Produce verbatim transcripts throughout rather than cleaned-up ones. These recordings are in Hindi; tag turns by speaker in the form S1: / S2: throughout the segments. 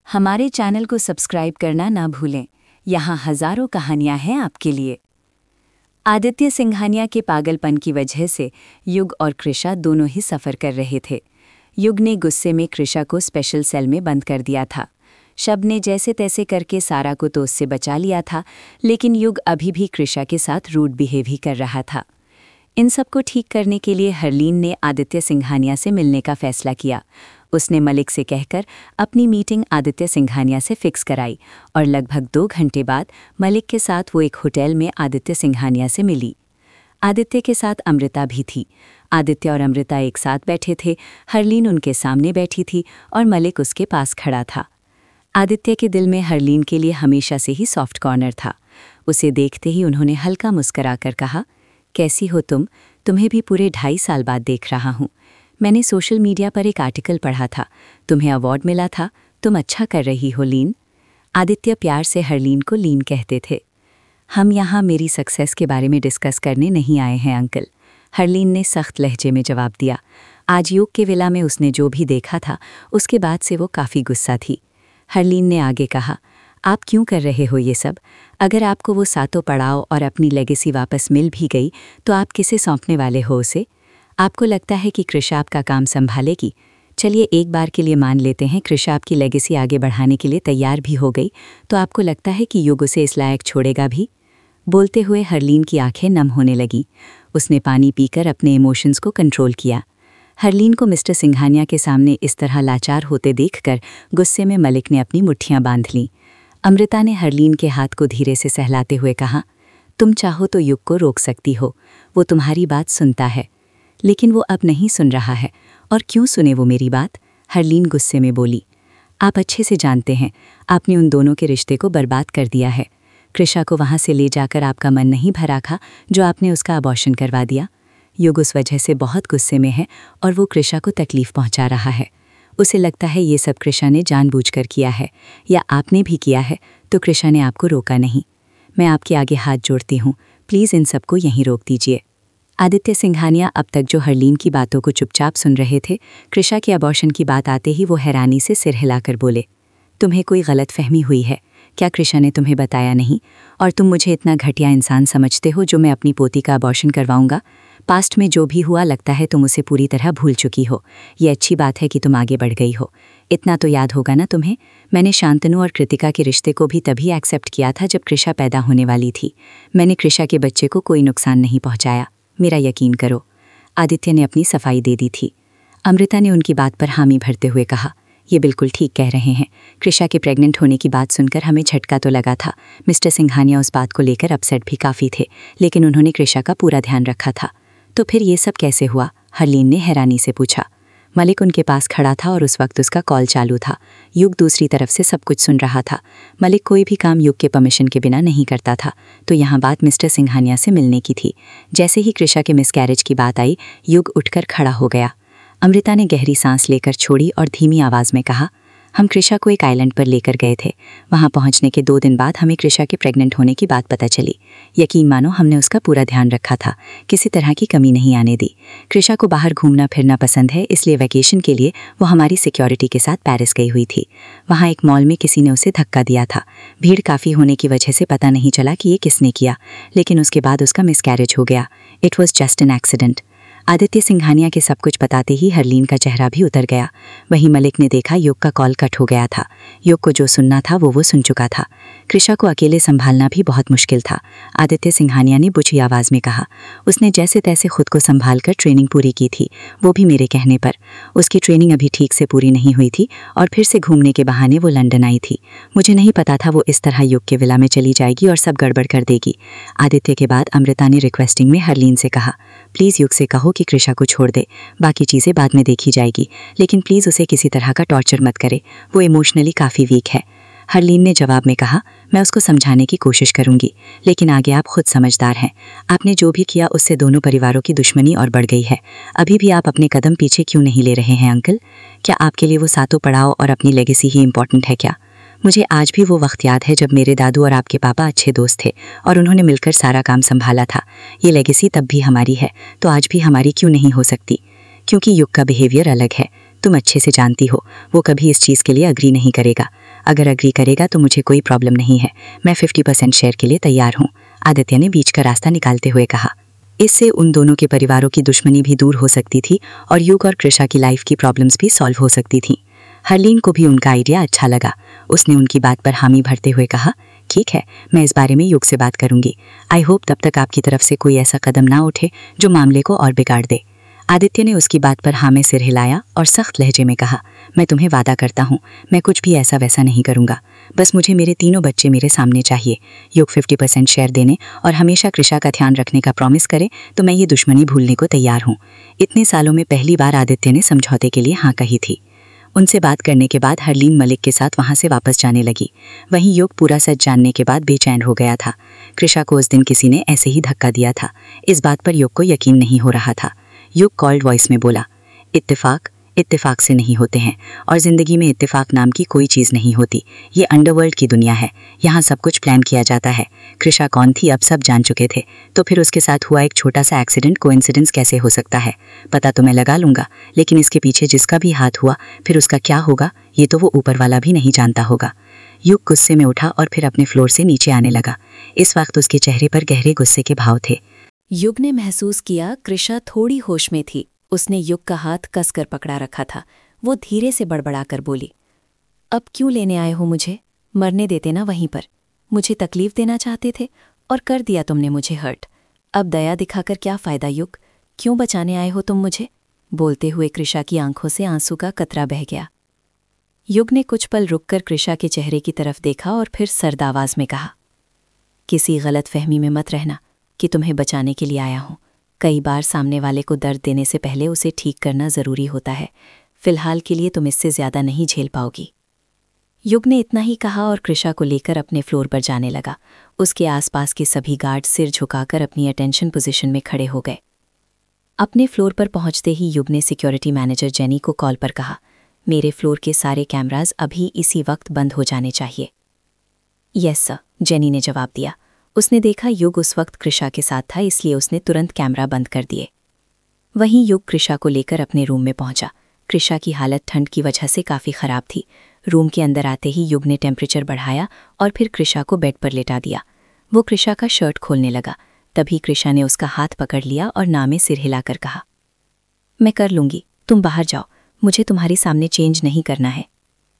S1: हमारे चैनल को सब्सक्राइब करना ना भूलें। यहाँ हजारों कहानियाँ हैं आपके लिए। आदित्य सिंघानिया के पागलपन की वजह से युग और कृषा दोनों ही सफ़र कर रहे थे। युग ने गुस्से में कृषा को स्पेशल सेल में बंद कर दिया था। शब ने जैसे तैसे करके सारा को तो उससे बचा लिया था, लेकिन युग अभी भी कृषा के साथ रूड बिहेव ही कर रहा था। इन सब को ठीक करने के लिए हरलीन ने आदित्य सिंघानिया से मिलने का फैसला किया। उसने मलिक से कहकर अपनी मीटिंग आदित्य सिंघानिया से फिक्स कराई और लगभग दो घंटे बाद मलिक के साथ वो एक होटल में आदित्य सिंघानिया से मिली। आदित्य के साथ अमृता भी थी। आदित्य और अमृता एक साथ बैठे थे। हरलीन उनके सामने बैठी थी और मलिक उसके पास खड़ा था। आदित्य के दिल में हरलीन के लिए हमेशा से ही सॉफ्ट कॉर्नर था। उसे देखते ही उन्होंने हल्का मुस्कुराकर कहा, कैसी हो तुम? तुम्हें भी पूरे ढाई साल बाद देख रहा हूँ। मैंने सोशल मीडिया पर एक आर्टिकल पढ़ा था, तुम्हें अवार्ड मिला था। तुम अच्छा कर रही हो लीन। आदित्य प्यार से हरलीन को लीन कहते थे। हम यहाँ मेरी सक्सेस के बारे में डिस्कस करने नहीं आए हैं अंकल, हरलीन ने सख्त लहजे में जवाब दिया। आज योग के विला में उसने जो भी देखा था उसके बाद से वो काफ़ी गुस्सा थी। हरलीन ने आगे कहा, आप क्यों कर रहे हो ये सब? अगर आपको वो सातों पड़ाव और अपनी लेगेसी वापस मिल भी गई तो आप किसे सौंपने वाले हो उसे? आपको लगता है कि कृषा आपका काम संभालेगी? चलिए एक बार के लिए मान लेते हैं कृषा आपकी लेगेसी आगे बढ़ाने के लिए तैयार भी हो गई, तो आपको लगता है कि युग उसे इस लायक छोड़ेगा भी? बोलते हुए हरलीन की आंखें नम होने लगीं। उसने पानी पीकर अपने इमोशंस को कंट्रोल किया। हरलीन को मिस्टर सिंघानिया के सामने इस तरह लाचार होते देखकर गुस्से में मलिक ने अपनी मुट्ठियां बांध लीं। अमृता ने हरलीन के हाथ को धीरे से सहलाते हुए कहा, तुम चाहो तो युग को रोक सकती हो, वो तुम्हारी बात सुनता है। लेकिन वो अब नहीं सुन रहा है। और क्यों सुने वो मेरी बात? हरलीन गुस्से में बोली। आप अच्छे से जानते हैं आपने उन दोनों के रिश्ते को बर्बाद कर दिया है। कृषा को वहाँ से ले जाकर आपका मन नहीं भरा था जो आपने उसका अबॉर्शन करवा दिया। युग उस वजह से बहुत गुस्से में है और वो कृषा को तकलीफ़ पहुँचा रहा है। उसे लगता है ये सब कृषा ने जानबूझकर किया है, या आपने भी किया है तो कृषा ने आपको रोका नहीं। मैं आपके आगे हाथ जोड़ती हूँ, प्लीज़ इन सबको यहीं रोक दीजिए। आदित्य सिंघानिया अब तक जो हरलीन की बातों को चुपचाप सुन रहे थे, कृषा के अबॉर्शन की बात आते ही वो हैरानी से सिर हिलाकर बोले, तुम्हें कोई गलतफहमी हुई है क्या? कृषा ने तुम्हें बताया नहीं? और तुम मुझे इतना घटिया इंसान समझते हो जो मैं अपनी पोती का अबॉर्शन करवाऊंगा? पास्ट में जो भी हुआ लगता है तुम उसे पूरी तरह भूल चुकी हो। ये अच्छी बात है कि तुम आगे बढ़ गई हो। इतना तो याद होगा ना तुम्हें, मैंने शांतनु और कृतिका के रिश्ते को भी तभी एक्सेप्ट किया था जब कृषा पैदा होने वाली थी। मैंने कृषा के बच्चे को कोई नुकसान नहीं पहुंचाया, मेरा यकीन करो। आदित्य ने अपनी सफाई दे दी थी। अमृता ने उनकी बात पर हामी भरते हुए कहा, ये बिल्कुल ठीक कह रहे हैं। कृषा के प्रेग्नेंट होने की बात सुनकर हमें झटका तो लगा था। मिस्टर सिंघानिया उस बात को लेकर अपसेट भी काफ़ी थे, लेकिन उन्होंने कृषा का पूरा ध्यान रखा था। तो फिर ये सब कैसे हुआ? हरलीन ने हैरानी से पूछा। मलिक उनके पास खड़ा था और उस वक्त उसका कॉल चालू था। युग दूसरी तरफ से सब कुछ सुन रहा था। मलिक कोई भी काम युग के परमिशन के बिना नहीं करता था, तो यहाँ बात मिस्टर सिंघानिया से मिलने की थी। जैसे ही कृषा के मिसकैरेज की बात आई, युग उठकर खड़ा हो गया। अमृता ने गहरी सांस लेकर छोड़ी और धीमी आवाज़ में कहा, हम कृषा को एक आइलैंड पर लेकर गए थे। वहाँ पहुँचने के दो दिन बाद हमें कृषा के प्रेग्नेंट होने की बात पता चली। यकीन मानो हमने उसका पूरा ध्यान रखा था, किसी तरह की कमी नहीं आने दी। कृषा को बाहर घूमना फिरना पसंद है, इसलिए वैकेशन के लिए वो हमारी सिक्योरिटी के साथ पेरिस गई हुई थी। वहाँ एक मॉल में किसी ने उसे धक्का दिया था। भीड़ काफ़ी होने की वजह से पता नहीं चला कि ये किसने किया, लेकिन उसके बाद उसका मिसकैरेज हो गया। It was just an accident. Aditya Singhania के सब कुछ बताते ही हरलीन का चेहरा भी उतर गया। वहीं मलिक ने देखा युग का कॉल कट हो गया था। युग को जो सुनना था वो वो सुन चुका था। कृषा को अकेले संभालना भी बहुत मुश्किल था। आदित्य सिंघानिया ने बुझी आवाज़ में कहा, उसने जैसे तैसे खुद को संभाल कर ट्रेनिंग पूरी की थी, वो भी मेरे कहने पर। उसकी ट्रेनिंग अभी ठीक से पूरी नहीं हुई थी और फिर से घूमने के बहाने वो लंदन आई थी। मुझे नहीं पता था वो इस तरह युग के विला में चली जाएगी और सब गड़बड़ कर देगी। आदित्य के बाद अमृता ने रिक्वेस्टिंग में हरलीन से कहा, प्लीज़ युग से कहो कि कृषा को छोड़ दे, बाकी चीज़ें बाद में देखी जाएगी, लेकिन प्लीज़ उसे किसी तरह का टॉर्चर मत करे, वो इमोशनली काफ़ी वीक है। हरलीन ने जवाब में कहा, मैं उसको समझाने की कोशिश करूंगी, लेकिन आगे आप खुद समझदार हैं। आपने जो भी किया उससे दोनों परिवारों की दुश्मनी और बढ़ गई है। अभी भी आप अपने कदम पीछे क्यों नहीं ले रहे हैं अंकल? क्या आपके लिए वो सातों पड़ाव और अपनी लेगेसी ही इंपॉर्टेंट है क्या? मुझे आज भी वो वक्त याद है जब मेरे दादू और आपके पापा अच्छे दोस्त थे और उन्होंने मिलकर सारा काम संभाला था। ये लेगेसी तब भी हमारी है, तो आज भी हमारी क्यों नहीं हो सकती? क्योंकि युग का बिहेवियर अलग है। तुम अच्छे से जानती हो वो कभी इस चीज़ के लिए अग्री नहीं करेगा। अगर अग्री करेगा तो मुझे कोई प्रॉब्लम नहीं है, मैं फिफ्टी परसेंट शेयर के लिए तैयार हूँ, आदित्य ने बीच का रास्ता निकालते हुए कहा। इससे उन दोनों के परिवारों की दुश्मनी भी दूर हो सकती थी और युग और कृषा की लाइफ की प्रॉब्लम्स भी सॉल्व हो सकती थी। हरलीन को भी उनका आइडिया अच्छा लगा। उसने उनकी बात पर हामी भरते हुए कहा, ठीक है, मैं इस बारे में युग से बात करूंगी। आई होप तब तक आपकी तरफ से कोई ऐसा कदम ना उठे जो मामले को और बिगाड़ दे। आदित्य ने उसकी बात पर हाँ में सिर हिलाया और सख्त लहजे में कहा, मैं तुम्हें वादा करता हूँ, मैं कुछ भी ऐसा वैसा नहीं करूँगा। बस मुझे मेरे तीनों बच्चे मेरे सामने चाहिए। युग फिफ्टी परसेंट शेयर देने और हमेशा कृषा का ध्यान रखने का प्रॉमिस करे तो मैं ये दुश्मनी भूलने को तैयार हूँ। इतने सालों में पहली बार आदित्य ने समझौते के लिए हाँ कही थी। उनसे बात करने के बाद हरलीन मलिक के साथ वहाँ से वापस जाने लगी। वहीं युग पूरा सच जानने के बाद बेचैन हो गया था। कृषा को उस दिन किसी ने ऐसे ही धक्का दिया था। इस बात पर युग को यकीन नहीं हो रहा था। युग कॉल्ड वॉइस में बोला, इत्तेफाक इत्तेफाक से नहीं होते हैं और ज़िंदगी में इत्तेफाक नाम की कोई चीज़ नहीं होती। ये अंडरवर्ल्ड की दुनिया है, यहाँ सब कुछ प्लान किया जाता है। कृषा कौन थी अब सब जान चुके थे, तो फिर उसके साथ हुआ एक छोटा सा एक्सीडेंट कोइंसिडेंस कैसे हो सकता है? पता तो मैं लगा लूँगा, लेकिन इसके पीछे जिसका भी हाथ हुआ फिर उसका क्या होगा ये तो वो ऊपर वाला भी नहीं जानता होगा। युग गुस्से में उठा और फिर अपने फ्लोर से नीचे आने लगा। इस वक्त उसके चेहरे पर गहरे गुस्से के भाव थे।
S2: युग ने महसूस किया कृषा थोड़ी होश में थी। उसने युग का हाथ कसकर पकड़ा रखा था। वो धीरे से बड़बड़ाकर बोली, अब क्यों लेने आए हो मुझे? मरने देते ना वहीं पर। मुझे तकलीफ देना चाहते थे और कर दिया तुमने मुझे हर्ट। अब दया दिखाकर क्या फ़ायदा युग? क्यों बचाने आए हो तुम मुझे? बोलते हुए कृषा की आंखों से आंसू का कतरा बह गया। युग ने कुछ पल रुककर कृषा के चेहरे की तरफ देखा और फिर सर्द आवाज़ में कहा, किसी गलत फहमी में मत रहना कि तुम्हें बचाने के लिए आया हूँ। कई बार सामने वाले को दर्द देने से पहले उसे ठीक करना ज़रूरी होता है। फिलहाल के लिए तुम इससे ज़्यादा नहीं झेल पाओगी। युग ने इतना ही कहा और कृषा को लेकर अपने फ्लोर पर जाने लगा। उसके आसपास के सभी गार्ड सिर झुकाकर अपनी अटेंशन पोजीशन में खड़े हो गए। अपने फ्लोर पर पहुंचते ही युग ने सिक्योरिटी मैनेजर जेनी को कॉल पर कहा, मेरे फ्लोर के सारे कैमराज अभी इसी वक्त बंद हो जाने चाहिए। यस सर, जेनी ने जवाब दिया। उसने देखा युग उस वक्त कृषा के साथ था, इसलिए उसने तुरंत कैमरा बंद कर दिए। वहीं युग कृषा को लेकर अपने रूम में पहुंचा। कृषा की हालत ठंड की वजह से काफ़ी ख़राब थी। रूम के अंदर आते ही युग ने टेम्परेचर बढ़ाया और फिर कृषा को बेड पर लेटा दिया। वो कृषा का शर्ट खोलने लगा। तभी कृषा ने उसका हाथ पकड़ लिया और ना में सिर हिलाकर कहा, मैं कर लूँगी, तुम बाहर जाओ, मुझे तुम्हारे सामने चेंज नहीं करना है।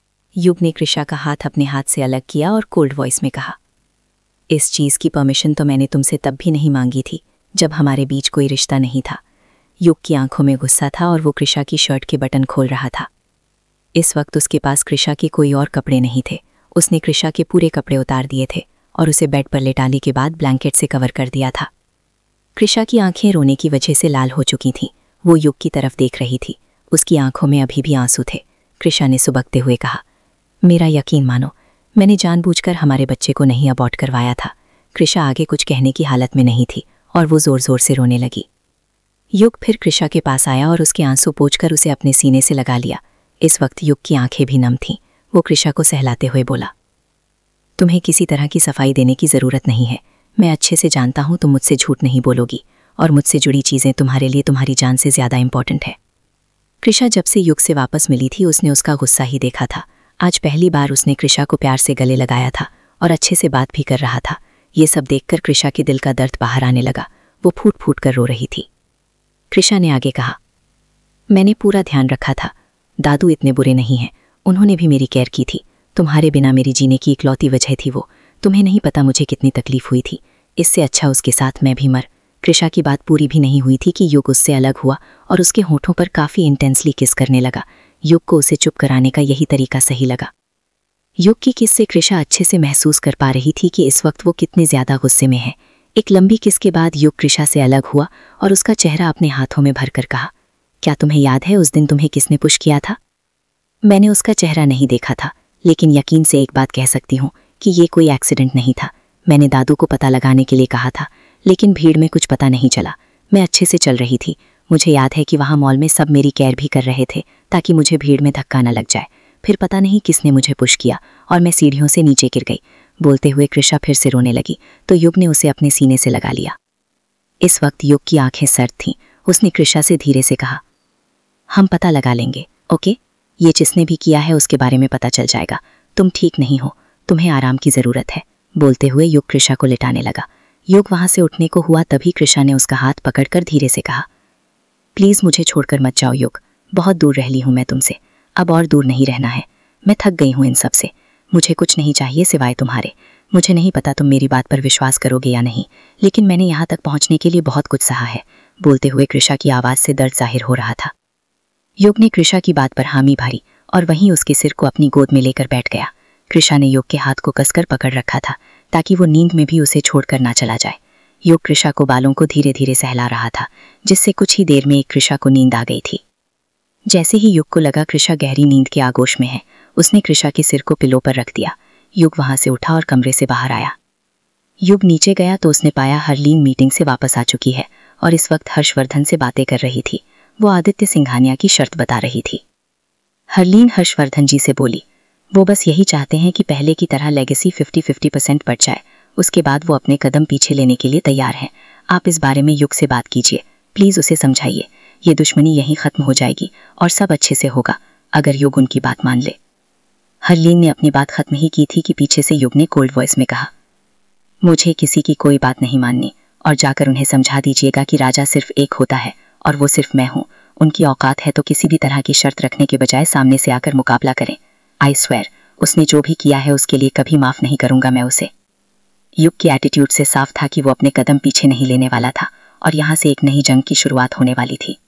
S2: युग ने कृषा का हाथ अपने हाथ से अलग किया और कोल्ड वॉइस में कहा, इस चीज़ की परमिशन तो मैंने तुमसे तब भी नहीं मांगी थी जब हमारे बीच कोई रिश्ता नहीं था। युग की आंखों में गुस्सा था और वो कृषा की शर्ट के बटन खोल रहा था। इस वक्त उसके पास कृषा के कोई और कपड़े नहीं थे। उसने कृषा के पूरे कपड़े उतार दिए थे और उसे बेड पर लेटाने के बाद ब्लैंकेट से कवर कर दिया था। कृषा की आंखें रोने की वजह से लाल हो चुकी थीं। वो युग की तरफ देख रही थी। उसकी आंखों में अभी भी आंसू थे। कृषा ने सुबकते हुए कहा, मेरा यकीन मानो, मैंने जानबूझकर हमारे बच्चे को नहीं अबॉर्ट करवाया था। कृषा आगे कुछ कहने की हालत में नहीं थी और वो ज़ोर ज़ोर से रोने लगी। युग फिर कृषा के पास आया और उसके आंसू पोंछकर उसे अपने सीने से लगा लिया। इस वक्त युग की आंखें भी नम थीं। वो कृषा को सहलाते हुए बोला, तुम्हें किसी तरह की सफाई देने की ज़रूरत नहीं है। मैं अच्छे से जानता हूँ तुम मुझसे झूठ नहीं बोलोगी और मुझसे जुड़ी चीज़ें तुम्हारे लिए तुम्हारी जान से ज़्यादा इंपॉर्टेंट है। कृषा जब से युग से वापस मिली थी उसने उसका गुस्सा ही देखा था। आज पहली बार उसने कृषा को प्यार से गले लगाया था और अच्छे से बात भी कर रहा था। ये सब देखकर कृषा के दिल का दर्द बाहर आने लगा। वो फूट फूट कर रो रही थी। कृषा ने आगे कहा, मैंने पूरा ध्यान रखा था। दादू इतने बुरे नहीं हैं, उन्होंने भी मेरी केयर की थी। तुम्हारे बिना मेरी जीने की इकलौती वजह थी वो। तुम्हें नहीं पता मुझे कितनी तकलीफ हुई थी। इससे अच्छा उसके साथ मैं भी मर। कृषा की बात पूरी भी नहीं हुई थी कि युग उससे अलग हुआ और उसके होठों पर काफ़ी इंटेंसली किस करने लगा। युग को उसे चुप कराने का यही तरीका सही लगा। युग की किस से कृषा अच्छे से महसूस कर पा रही थी कि इस वक्त वो कितने ज़्यादा गुस्से में है। एक लंबी किस के बाद युग कृषा से अलग हुआ और उसका चेहरा अपने हाथों में भरकर कहा, क्या तुम्हें याद है उस दिन तुम्हें किसने पुश किया था? मैंने उसका चेहरा नहीं देखा था, लेकिन यकीन से एक बात कह सकती हूँ कि ये कोई एक्सीडेंट नहीं था। मैंने दादू को पता लगाने के लिए कहा था, लेकिन भीड़ में कुछ पता नहीं चला। मैं अच्छे से चल रही थी। मुझे याद है कि वहाँ मॉल में सब मेरी केयर भी कर रहे थे ताकि मुझे भीड़ में धक्का न लग जाए। फिर पता नहीं किसने मुझे पुश किया और मैं सीढ़ियों से नीचे गिर गई। बोलते हुए कृषा फिर से रोने लगी तो युग ने उसे अपने सीने से लगा लिया। इस वक्त युग की आंखें सर्द थीं। उसने कृषा से धीरे से कहा, हम पता लगा लेंगे, ओके? ये जिसने भी किया है उसके बारे में पता चल जाएगा। तुम ठीक नहीं हो, तुम्हें आराम की जरूरत है। बोलते हुए युग कृषा को लिटाने लगा। युग वहां से उठने को हुआ, तभी कृषा ने उसका हाथ पकड़कर धीरे से कहा, प्लीज मुझे छोड़कर मत जाओ युग, बहुत दूर रह ली हूं मैं तुमसे, अब और दूर नहीं रहना है। मैं थक गई हूं इन सब से, मुझे कुछ नहीं चाहिए सिवाय तुम्हारे। मुझे नहीं पता तुम मेरी बात पर विश्वास करोगे या नहीं, लेकिन मैंने यहाँ तक पहुँचने के लिए बहुत कुछ सहा है। बोलते हुए कृषा की आवाज़ से दर्द जाहिर हो रहा था। युग ने कृषा की बात पर हामी भरी और वहीं उसके सिर को अपनी गोद में लेकर बैठ गया। कृषा ने युग के हाथ को कसकर पकड़ रखा था ताकि वो नींद में भी उसे छोड़कर ना चला जाए। युग कृषा को बालों को धीरे धीरे सहला रहा था, जिससे कुछ ही देर में एक कृषा को नींद आ गई थी। जैसे ही युग को लगा कृषा गहरी नींद के आगोश में है, उसने कृषा के सिर को पिलो पर रख दिया। युग वहां से उठा और कमरे से बाहर आया। युग नीचे गया तो उसने पाया हरलीन मीटिंग से वापस आ चुकी है और इस वक्त हर्षवर्धन से बातें कर रही थी। वो आदित्य सिंघानिया की शर्त बता रही थी। हरलीन हर्षवर्धन जी से बोली, वो बस यही चाहते हैं कि पहले की तरह लेगेसी फिफ्टी फिफ्टी परसेंट बढ़ जाए, उसके बाद वो अपने कदम पीछे लेने के लिए तैयार हैं। आप इस बारे में युग से बात कीजिए, प्लीज उसे समझाइए। ये दुश्मनी यहीं खत्म हो जाएगी और सब अच्छे से होगा अगर युग उनकी बात मान ले। हरलीन ने अपनी बात खत्म ही की थी कि पीछे से युग ने कोल्ड वॉइस में कहा, मुझे किसी की कोई बात नहीं माननी और जाकर उन्हें समझा दीजिएगा कि राजा सिर्फ एक होता है और वो सिर्फ मैं हूँ। उनकी औकात है तो किसी भी तरह की शर्त रखने के बजाय सामने से आकर मुकाबला करें। आई स्वेयर, उसने जो भी किया है उसके लिए कभी माफ नहीं करूंगा मैं उसे। युग की एटीट्यूड से साफ था कि वो अपने कदम पीछे नहीं लेने वाला था और यहाँ से एक नई जंग की शुरुआत होने वाली थी।